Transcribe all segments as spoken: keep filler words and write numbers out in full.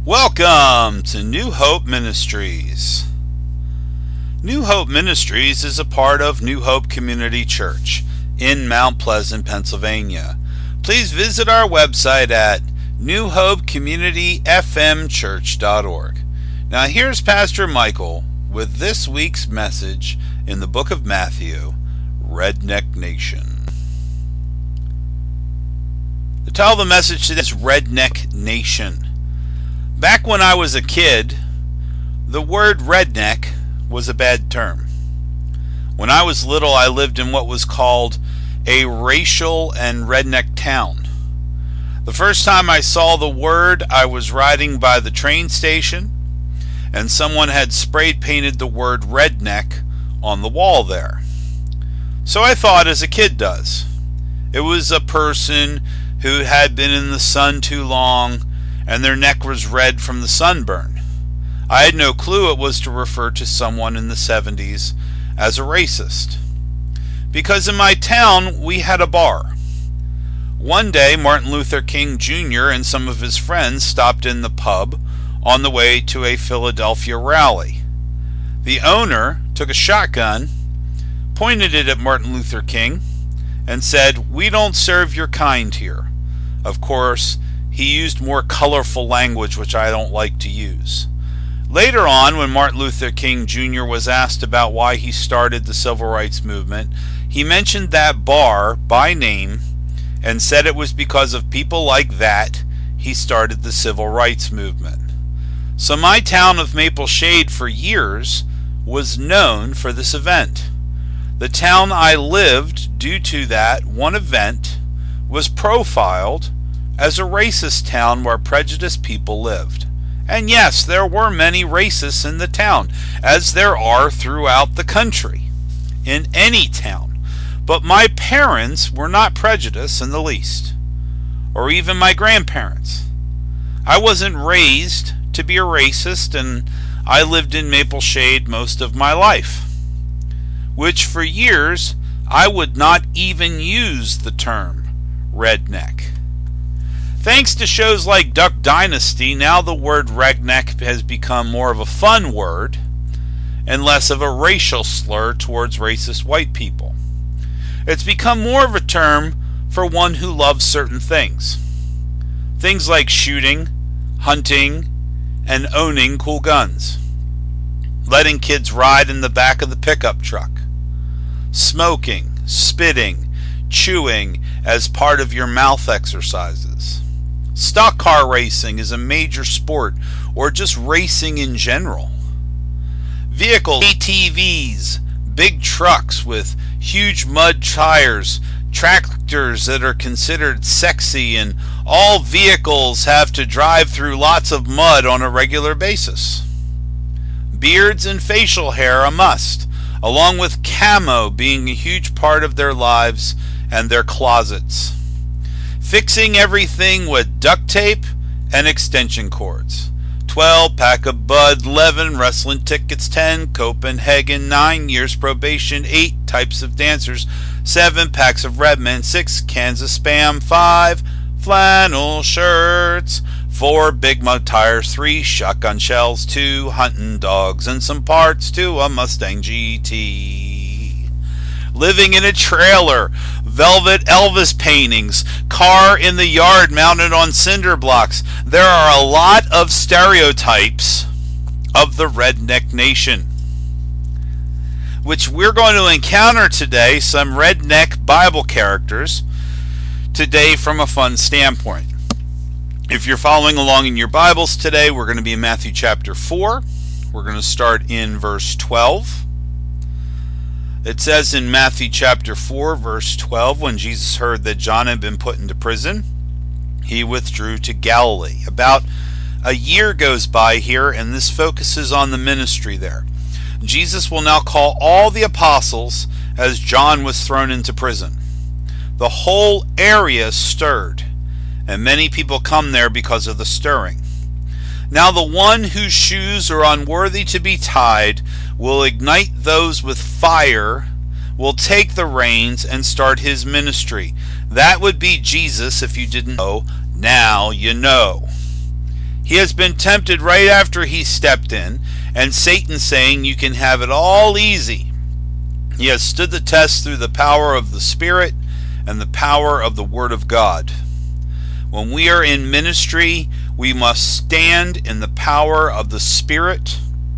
Welcome to New Hope Ministries. New Hope Ministries is a part of New Hope Community Church in Mount Pleasant, Pennsylvania. Please visit our website at new hope community f m church dot org. Now here's Pastor Michael with this week's message in the book of Matthew, Redneck Nation. The title of the message today is Redneck Nation. Back when I was a kid, the word redneck was a bad term. When I was little, I lived in what was called a racial and redneck town. The first time I saw the word, I was riding by the train station, and someone had sprayed painted the word redneck on the wall there. So I thought, as a kid does, it was a person who had been in the sun too long and their neck was red from the sunburn. I had no clue it was to refer to someone in the seventies as a racist. Because in my town we had a bar. One day Martin Luther King Junior and some of his friends stopped in the pub on the way to a Philadelphia rally. The owner took a shotgun, pointed it at Martin Luther King, and said, "We don't serve your kind here." Of course, he used more colorful language, which I don't like to use. Later on, when Martin Luther King Junior was asked about why he started the civil rights movement, he mentioned that bar by name and said it was because of people like that he started the civil rights movement. So my town of Maple Shade for years was known for this event. The town I lived, due to that one event, was profiled as a racist town where prejudiced people lived. And yes, there were many racists in the town, as there are throughout the country, in any town. But my parents were not prejudiced in the least, or even my grandparents. I wasn't raised to be a racist, and I lived in Maple Shade most of my life, which for years I would not even use the term redneck. Thanks to shows like Duck Dynasty, now the word redneck has become more of a fun word and less of a racial slur towards racist white people. It's become more of a term for one who loves certain things. Things like shooting, hunting, and owning cool guns. Letting kids ride in the back of the pickup truck. Smoking, spitting, chewing as part of your mouth exercises. Stock car racing is a major sport, or just racing in general. Vehicles, A T Vs, big trucks with huge mud tires, tractors that are considered sexy, and all vehicles have to drive through lots of mud on a regular basis. Beards and facial hair a must, along with camo being a huge part of their lives and their closets. Fixing everything with duct tape and extension cords. twelve pack of Bud, eleven wrestling tickets, ten Copenhagen, nine years probation, eight types of dancers, seven packs of Redmond, six cans of Spam, five flannel shirts, four Big Mud tires, three shotgun shells, two hunting dogs, and some parts to a Mustang G T. Living in a trailer, velvet Elvis paintings, car in the yard mounted on cinder blocks. There are a lot of stereotypes of the redneck nation, which we're going to encounter today, some redneck Bible characters today from a fun standpoint. If you're following along in your Bibles today, we're going to be in Matthew chapter four. We're going to start in verse twelve. It says in Matthew chapter four, verse twelve, when Jesus heard that John had been put into prison, he withdrew to Galilee. About a year goes by here, and this focuses on the ministry there. Jesus will now call all the apostles as John was thrown into prison. The whole area stirred, and many people come there because of the stirring. Now the one whose shoes are unworthy to be tied will ignite those with fire, will take the reins and start his ministry. That would be Jesus if you didn't know. Now you know. He has been tempted right after he stepped in, and Satan saying you can have it all easy. He has stood the test through the power of the Spirit and the power of the Word of God. When we are in ministry, we must stand in the power of the Spirit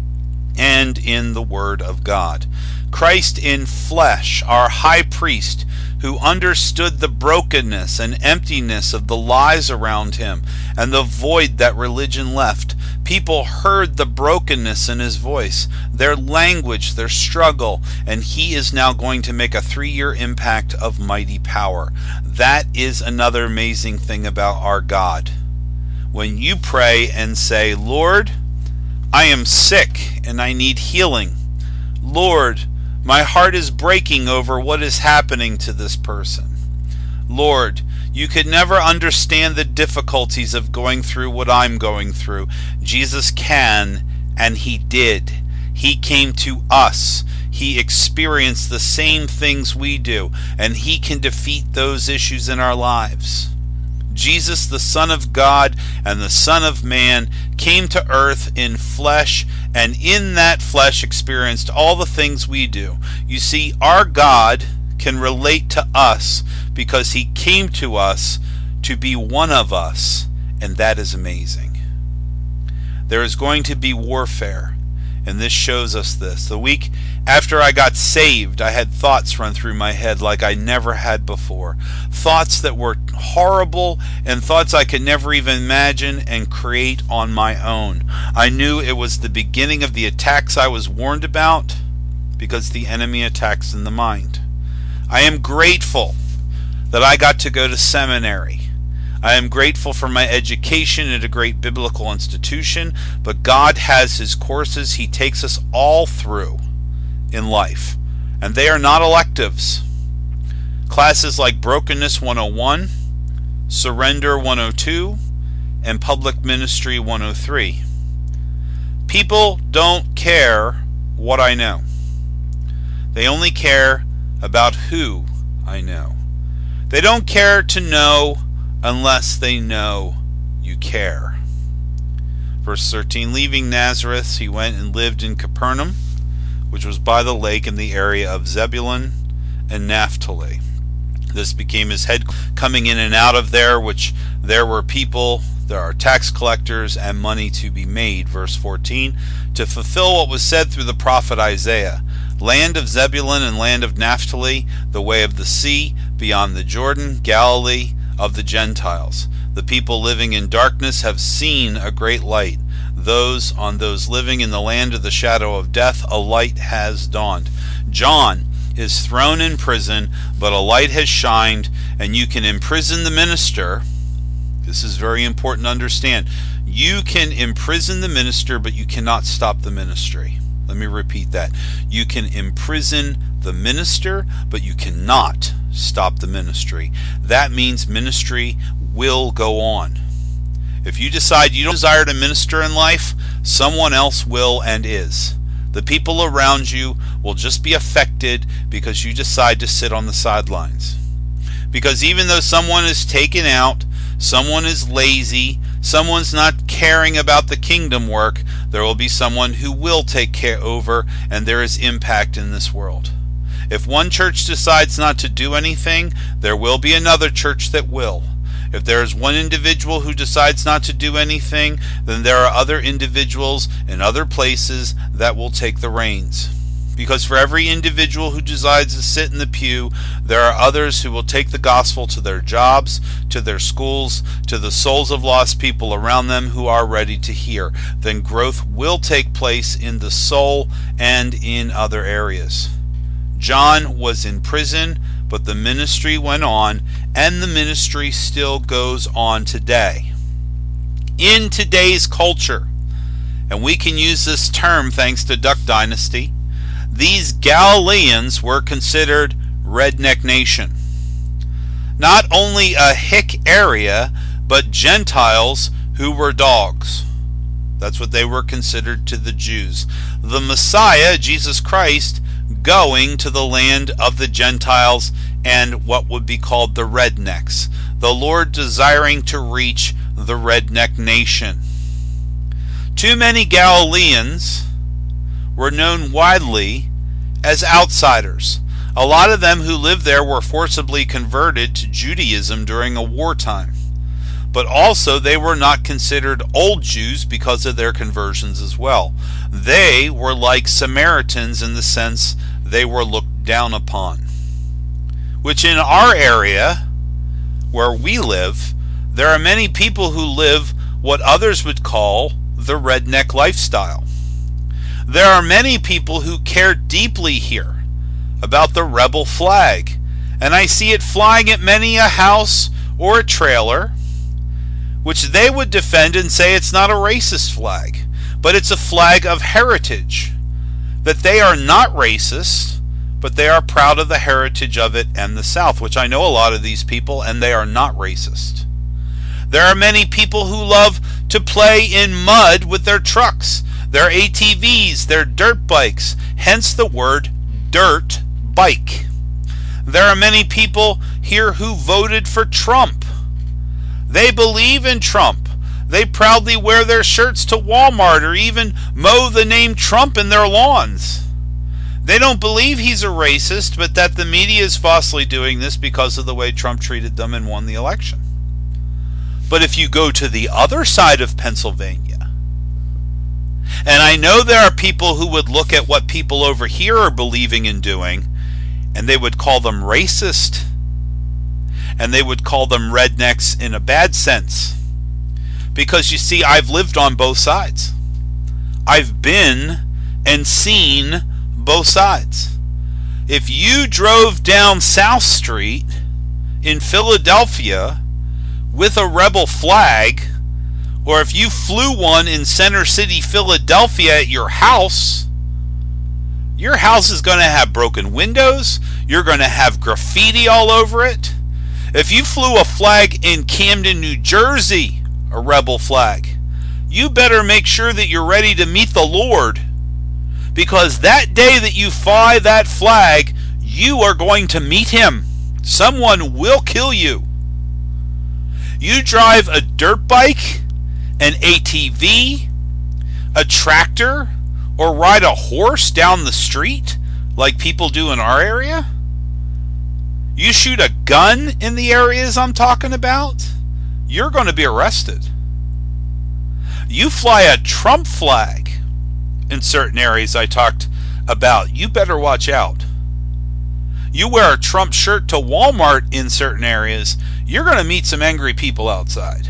and in the Word of God. Christ in flesh, our high priest, who understood the brokenness and emptiness of the lies around him and the void that religion left. People heard the brokenness in his voice, their language, their struggle, and he is now going to make a three-year impact of mighty power. That is another amazing thing about our God. When you pray and say, Lord, I am sick and I need healing. Lord, my heart is breaking over what is happening to this person. Lord, you could never understand the difficulties of going through what I'm going through. Jesus can, and he did. He came to us. He experienced the same things we do, and he can defeat those issues in our lives. Jesus, the Son of God and the Son of Man, came to earth in flesh, and in that flesh experienced all the things we do. You see, our God can relate to us because he came to us to be one of us, and that is amazing. There is going to be warfare, and this shows us this. The week after I got saved, I had thoughts run through my head like I never had before. Thoughts that were horrible and thoughts I could never even imagine and create on my own. I knew it was the beginning of the attacks I was warned about, because the enemy attacks in the mind. I am grateful that I got to go to seminary. I am grateful for my education at a great biblical institution, but God has his courses he takes us all through in life, and they are not electives. Classes like Brokenness one oh one, Surrender one oh two, and Public Ministry one oh three. People don't care what I know. They only care about who I know. They don't care to know unless they know you care. Verse thirteen, leaving Nazareth, he went and lived in Capernaum, which was by the lake in the area of Zebulun and Naphtali. This became his head, coming in and out of there, which there were people, there are tax collectors, and money to be made. Verse fourteen, to fulfill what was said through the prophet Isaiah, land of Zebulun and land of Naphtali, the way of the sea, beyond the Jordan, Galilee of the Gentiles. The people living in darkness have seen a great light. Those on those living in the land of the shadow of death, a light has dawned. John is thrown in prison, but a light has shined, and you can imprison the minister. This is very important to understand. You can imprison the minister, but you cannot stop the ministry. Let me repeat that. You can imprison the minister, but you cannot stop the ministry. That means ministry will go on. If you decide you don't desire to minister in life, someone else will and is. The people around you will just be affected because you decide to sit on the sidelines. Because even though someone is taken out, someone is lazy, someone's not caring about the kingdom work, there will be someone who will take care over, and there is impact in this world. If one church decides not to do anything, there will be another church that will. If there is one individual who decides not to do anything, then there are other individuals in other places that will take the reins. Because for every individual who decides to sit in the pew, there are others who will take the gospel to their jobs, to their schools, to the souls of lost people around them who are ready to hear. Then growth will take place in the soul and in other areas. John was in prison, but the ministry went on, and the ministry still goes on today. In today's culture, and we can use this term thanks to Duck Dynasty, these Galileans were considered Redneck Nation. Not only a hick area, but Gentiles who were dogs. That's what they were considered to the Jews. The Messiah, Jesus Christ, going to the land of the Gentiles and what would be called the rednecks. The Lord desiring to reach the redneck nation. Too many Galileans were known widely as outsiders. A lot of them who lived there were forcibly converted to Judaism during a wartime. But also they were not considered old Jews because of their conversions as well. They were like Samaritans in the sense they were looked down upon. Which in our area, where we live, there are many people who live what others would call the redneck lifestyle. There are many people who care deeply here about the rebel flag, and I see it flying at many a house or a trailer, which they would defend and say it's not a racist flag, but it's a flag of heritage, that they are not racist, but they are proud of the heritage of it and the South, which I know a lot of these people, and they are not racist. There are many people who love to play in mud with their trucks, their A T Vs, their dirt bikes, hence the word dirt bike. There are many people here who voted for Trump. They believe in Trump. They proudly wear their shirts to Walmart or even mow the name Trump in their lawns. They don't believe he's a racist, but that the media is falsely doing this because of the way Trump treated them and won the election. But if you go to the other side of Pennsylvania, and I know there are people who would look at what people over here are believing and doing, and they would call them racist, and they would call them rednecks in a bad sense. Because you see, I've lived on both sides. I've been and seen both sides. If you drove down South Street in Philadelphia with a rebel flag, or if you flew one in Center City, Philadelphia at your house, your house is going to have broken windows. You're going to have graffiti all over it. If you flew a flag in Camden, New Jersey, a rebel flag, you better make sure that you're ready to meet the Lord, because that day that you fly that flag, you are going to meet him. Someone will kill you. You drive a dirt bike, an A T V, a tractor, or ride a horse down the street like people do in our area? You shoot a gun in the areas I'm talking about, you're going to be arrested. You fly a Trump flag in certain areas I talked about, you better watch out. You wear a Trump shirt to Walmart in certain areas, you're going to meet some angry people outside.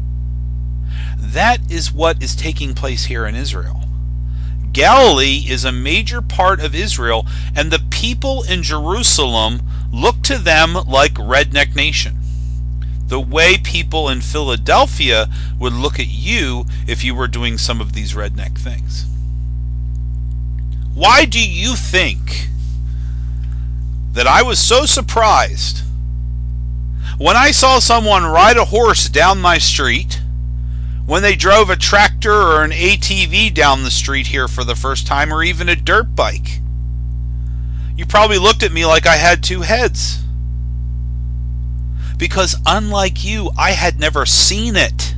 That is what is taking place here in Israel. Galilee is a major part of Israel, and the people in Jerusalem look to them like Redneck Nation. The way people in Philadelphia would look at you if you were doing some of these redneck things. Why do you think that I was so surprised when I saw someone ride a horse down my street, when they drove a tractor or an A T V down the street here for the first time, or even a dirt bike? You probably looked at me like I had two heads. Because unlike you, I had never seen it.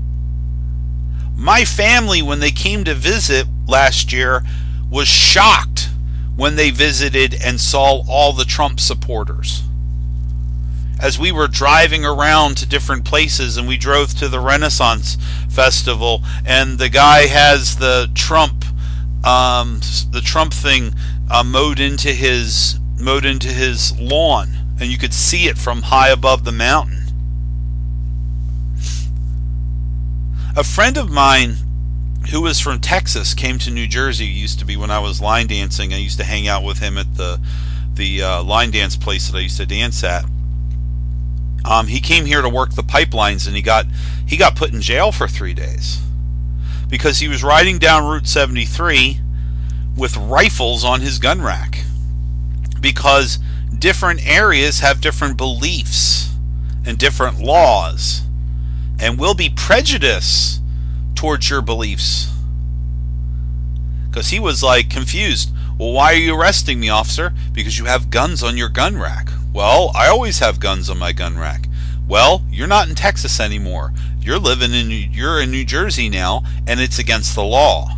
My family, when they came to visit last year, was shocked when they visited and saw all the Trump supporters. As we were driving around to different places, and we drove to the Renaissance Festival, and the guy has the Trump, um, the Trump thing uh, mowed into his mowed into his lawn, and you could see it from high above the mountain. A friend of mine who was from Texas came to New Jersey. Used to be when I was line dancing. I used to hang out with him at the the uh, line dance place that I used to dance at. Um, he came here to work the pipelines, and he got he got put in jail for three days because he was riding down Route seventy-three with rifles on his gun rack, because different areas have different beliefs and different laws, and will be prejudice towards your beliefs. Because he was like confused. Well, why are you arresting me, officer? Because you have guns on your gun rack. Well, I always have guns on my gun rack. Well, you're not in Texas anymore. You're living in you're in New Jersey now, and it's against the law.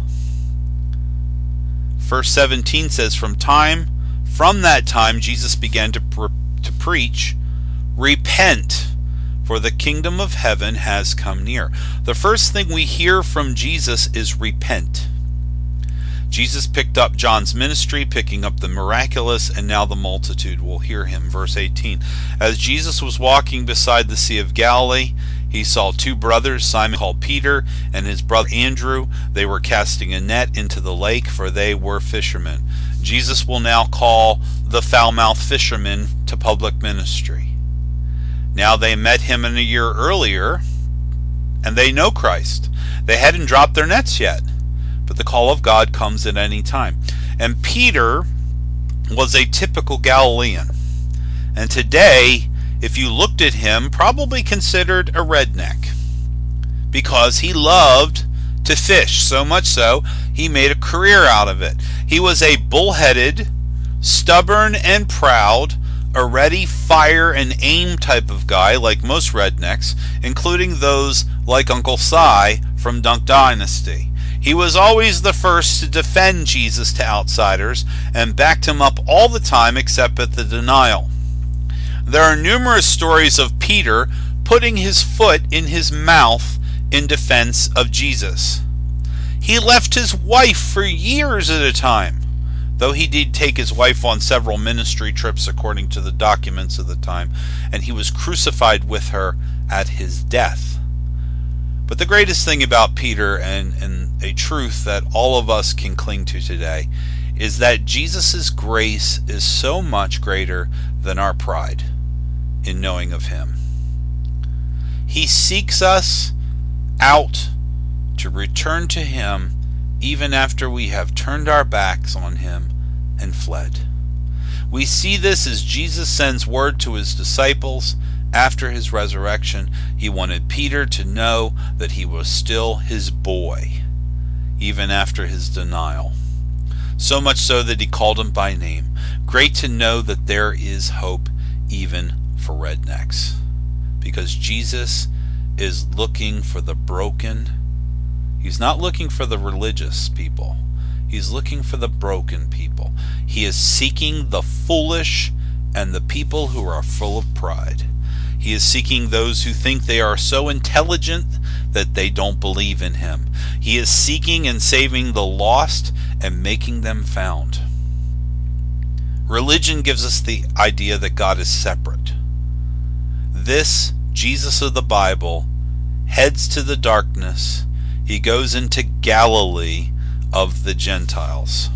Verse seventeen says, From time from that time Jesus began to pre- to preach, repent, for the kingdom of heaven has come near. The first thing we hear from Jesus is repent. Jesus picked up John's ministry, picking up the miraculous, and now the multitude will hear him. Verse eighteen, As Jesus was walking beside the Sea of Galilee, he saw two brothers, Simon called Peter, and his brother Andrew. They were casting a net into the lake, for they were fishermen. Jesus will now call the foul-mouthed fishermen to public ministry. Now they met him in a year earlier, and they know Christ. They hadn't dropped their nets yet, but the call of God comes at any time. And Peter was a typical Galilean. And today, if you looked at him, probably considered a redneck, because he loved to fish, so much so he made a career out of it. He was a bullheaded, stubborn and proud, a ready fire and aim type of guy, like most rednecks, including those like Uncle Si from Duck Dynasty. He was always the first to defend Jesus to outsiders and backed him up all the time except at the denial. There are numerous stories of Peter putting his foot in his mouth in defense of Jesus. He left his wife for years at a time, though he did take his wife on several ministry trips according to the documents of the time, and he was crucified with her at his death. But the greatest thing about Peter, and, and a truth that all of us can cling to today, is that Jesus' grace is so much greater than our pride in knowing of him. He seeks us out to return to him even after we have turned our backs on him and fled. We see this as Jesus sends word to his disciples after his resurrection. He wanted Peter to know that he was still his boy, even after his denial. So much so that he called him by name. Great to know that there is hope even for rednecks, because Jesus is looking for the broken. He's not looking for the religious people. He's looking for the broken people. He is seeking the foolish and the people who are full of pride. He is seeking those who think they are so intelligent that they don't believe in him. He is seeking and saving the lost and making them found. Religion gives us the idea that God is separate. This Jesus of the Bible heads to the darkness. He goes into Galilee of the Gentiles.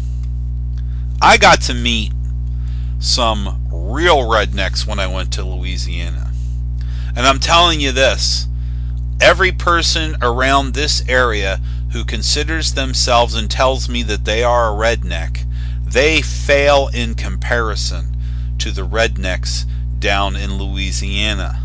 I got to meet some real rednecks when I went to Louisiana. And I'm telling you this, every person around this area who considers themselves and tells me that they are a redneck, they fail in comparison to the rednecks down in Louisiana.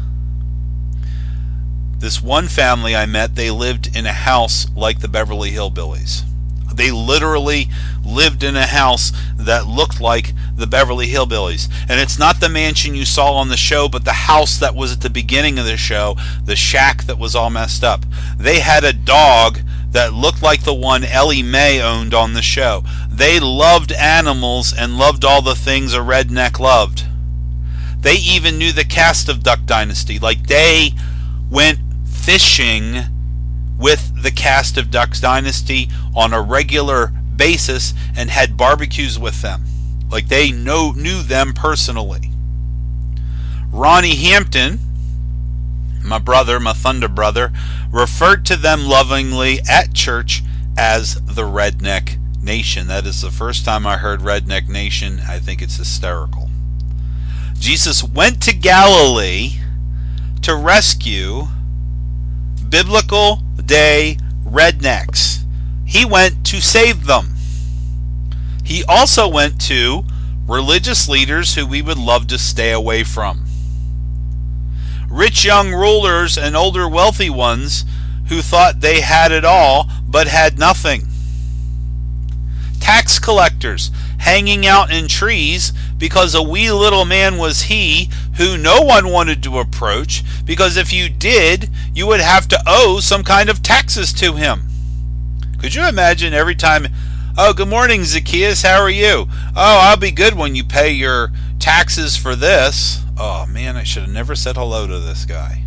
This one family I met, they lived in a house like the Beverly Hillbillies. They literally lived in a house that looked like the Beverly Hillbillies. And it's not the mansion you saw on the show, but the house that was at the beginning of the show, the shack that was all messed up. They had a dog that looked like the one Ellie Mae owned on the show. They loved animals and loved all the things a redneck loved. They even knew the cast of Duck Dynasty. Like, they went fishing with the cast of Duck Dynasty on a regular basis and had barbecues with them. Like, they know, knew them personally. Ronnie Hampton, my brother, my Thunder brother, referred to them lovingly at church as the Redneck Nation. That is the first time I heard Redneck Nation. I think it's hysterical. Jesus went to Galilee to rescue biblical day rednecks. He went to save them. He also went to religious leaders who we would love to stay away from. Rich young rulers and older wealthy ones who thought they had it all but had nothing. Tax collectors hanging out in trees because a wee little man was he who no one wanted to approach, because if you did, you would have to owe some kind of taxes to him. Could you imagine every time, oh, good morning, Zacchaeus, how are you? Oh, I'll be good when you pay your taxes for this. Oh, man, I should have never said hello to this guy.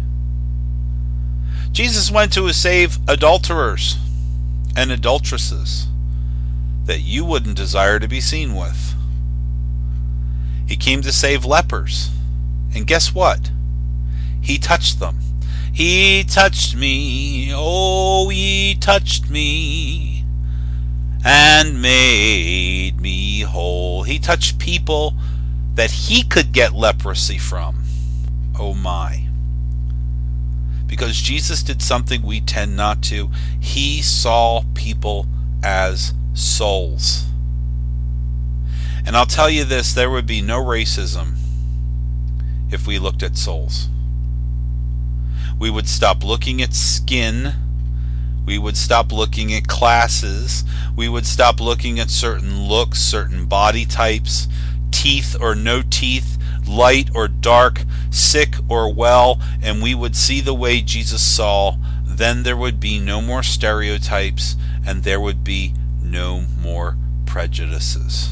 Jesus went to save adulterers and adulteresses that you wouldn't desire to be seen with. He came to save lepers. And guess what? He touched them. He touched me, oh, he touched me and made me whole. He touched people that he could get leprosy from. Oh my. Because Jesus did something we tend not to. He saw people as souls. And I'll tell you this, there would be no racism if we looked at souls. We would stop looking at skin. We would stop looking at classes. We would stop looking at certain looks, certain body types, teeth or no teeth, light or dark, sick or well, and we would see the way Jesus saw. Then there would be no more stereotypes, and there would be no more prejudices.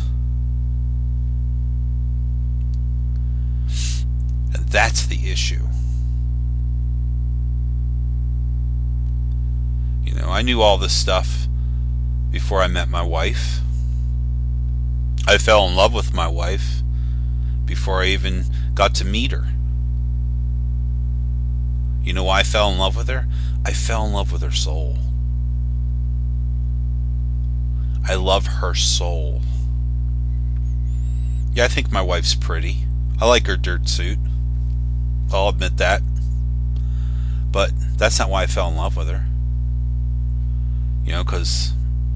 And that's the issue. You know, I knew all this stuff before I met my wife. I fell in love with my wife before I even got to meet her. You know why I fell in love with her? I fell in love with her soul. I love her soul. Yeah, I think my wife's pretty. I like her dirt suit. I'll admit that. But that's not why I fell in love with her. You know, because,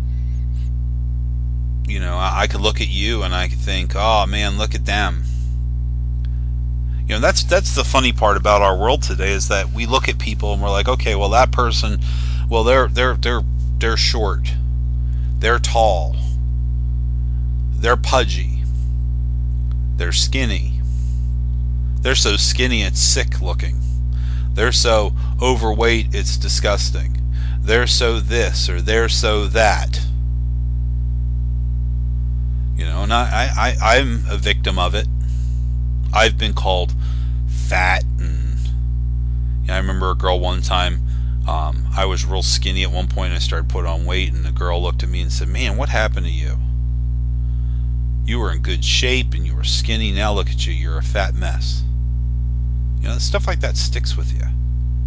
you know, I, I could look at you and I could think, oh man, look at them. You know, that's that's the funny part about our world today, is that we look at people and we're like, okay, well that person, well they're they're they're they're short, they're tall, they're pudgy, they're skinny, they're so skinny it's sick looking, they're so overweight it's disgusting, they're so this or they're so that. You know, and I, I, I'm a victim of it. I've been called fat, and you know, I remember a girl one time, um, I was real skinny at one point and I started putting on weight, and the girl looked at me and said, man, what happened to you? You were in good shape and you were skinny, now look at you, you're a fat mess. You know, stuff like that sticks with you.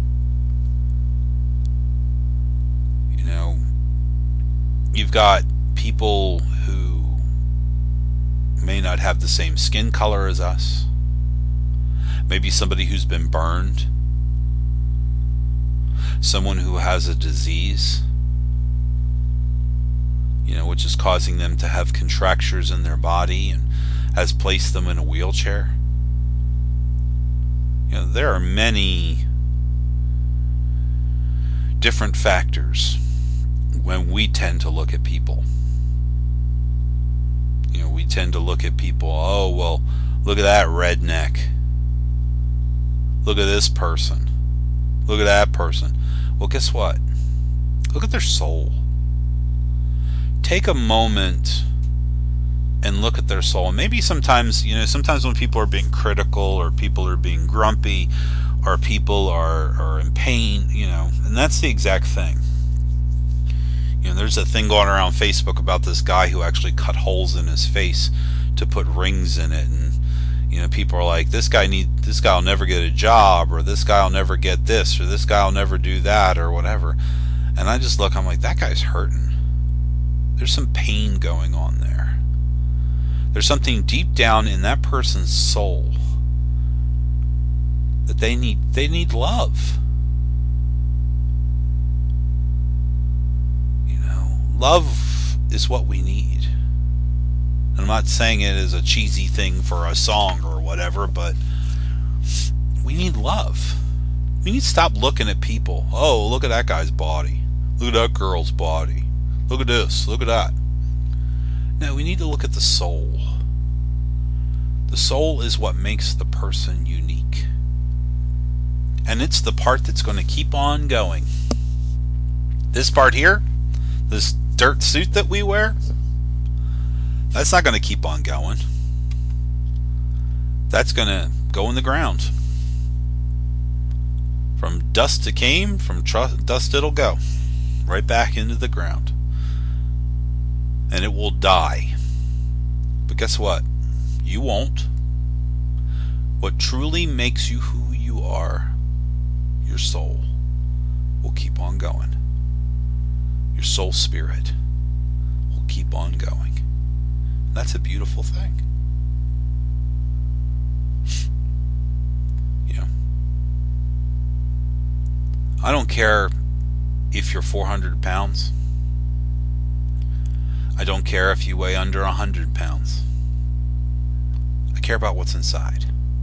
You know, you've got people who may not have the same skin color as us. Maybe somebody who's been burned. Someone who has a disease, you know, which is causing them to have contractures in their body and has placed them in a wheelchair. You know, there are many different factors when we tend to look at people. You know, we tend to look at people, oh, well, look at that redneck. Look at this person. Look at that person. Well, guess what? Look at their soul. Take a moment and look at their soul. And maybe sometimes, you know, sometimes when people are being critical or people are being grumpy or people are, are in pain, you know, and that's the exact thing. You know, there's a thing going around Facebook about this guy who actually cut holes in his face to put rings in it, and you know, people are like, this guy need this guy will never get a job, or this guy will never get this, or this guy will never do that, or whatever. And I just look, I'm like, that guy's hurting. There's some pain going on there. There's something deep down in that person's soul that they need they need love. Love is what we need. And I'm not saying it as a cheesy thing for a song or whatever, but we need love. We need to stop looking at people. Oh, look at that guy's body. Look at that girl's body. Look at this. Look at that. No, we need to look at the soul. The soul is what makes the person unique. And it's the part that's going to keep on going. This part here, this dirt suit that we wear, that's not going to keep on going. That's going to go in the ground. From dust it came, from tr- dust it'll go. Right back into the ground. And it will die. But guess what? You won't. What truly makes you who you are, your soul, will keep on going. Your soul spirit will keep on going. That's a beautiful thing. You know, I don't care if you're four hundred pounds. I don't care if you weigh under one hundred pounds. I care about what's inside.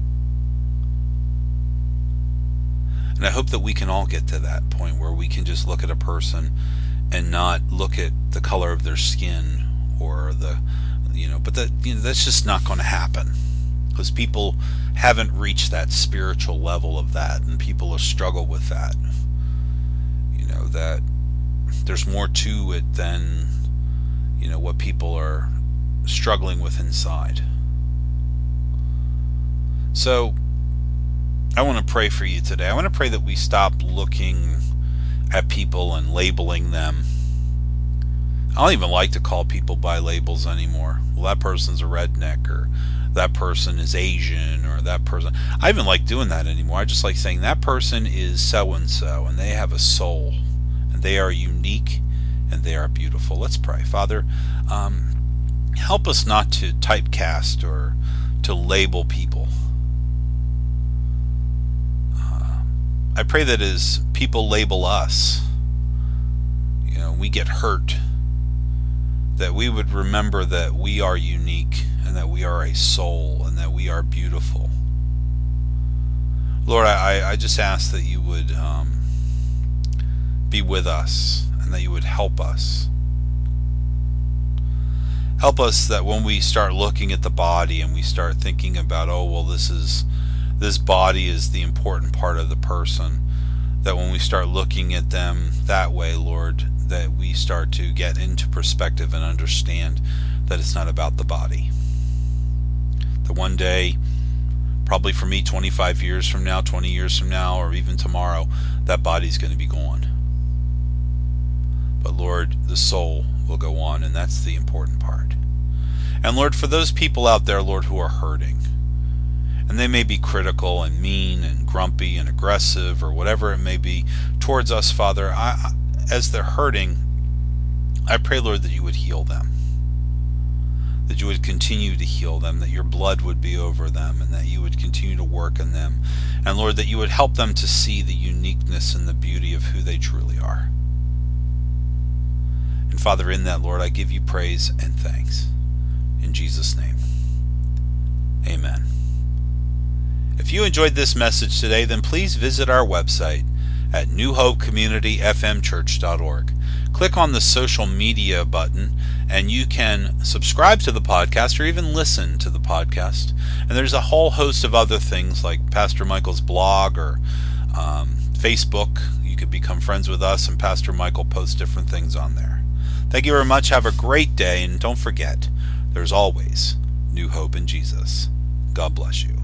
And I hope that we can all get to that point where we can just look at a person and not look at the color of their skin or the, you know, but that, you know, that's just not going to happen, because people haven't reached that spiritual level of that, and people struggle with that. You know, that there's more to it than, you know, what people are struggling with inside. So I want to pray for you today. I want to pray that we stop looking at people and labeling them. I don't even like to call people by labels anymore. Well, that person's a redneck, or that person is Asian, or that person. I even like doing that anymore. I just like saying that person is so-and-so, and they have a soul, and they are unique, and they are beautiful. Let's pray. Father, um, help us not to typecast or to label people. I pray that as people label us, you know, we get hurt, that we would remember that we are unique, and that we are a soul, and that we are beautiful. Lord, I, I just ask that you would um, be with us, and that you would help us. Help us that when we start looking at the body and we start thinking about, oh, well, this is this body is the important part of the person, that when we start looking at them that way, Lord, that we start to get into perspective and understand that it's not about the body. That one day, probably for me, twenty-five years from now, twenty years from now, or even tomorrow, that body's going to be gone. But Lord, the soul will go on, and that's the important part. And Lord, for those people out there, Lord, who are hurting, and they may be critical and mean and grumpy and aggressive or whatever it may be towards us, Father, I, as they're hurting, I pray, Lord, that you would heal them, that you would continue to heal them, that your blood would be over them, and that you would continue to work in them, and Lord, that you would help them to see the uniqueness and the beauty of who they truly are. And Father, in that, Lord, I give you praise and thanks. In Jesus' name, amen. If you enjoyed this message today, then please visit our website at new hope community f m church dot org. Click on the social media button, and you can subscribe to the podcast or even listen to the podcast. And there's a whole host of other things like Pastor Michael's blog or um, Facebook. You could become friends with us, and Pastor Michael posts different things on there. Thank you very much. Have a great day, and don't forget, there's always new hope in Jesus. God bless you.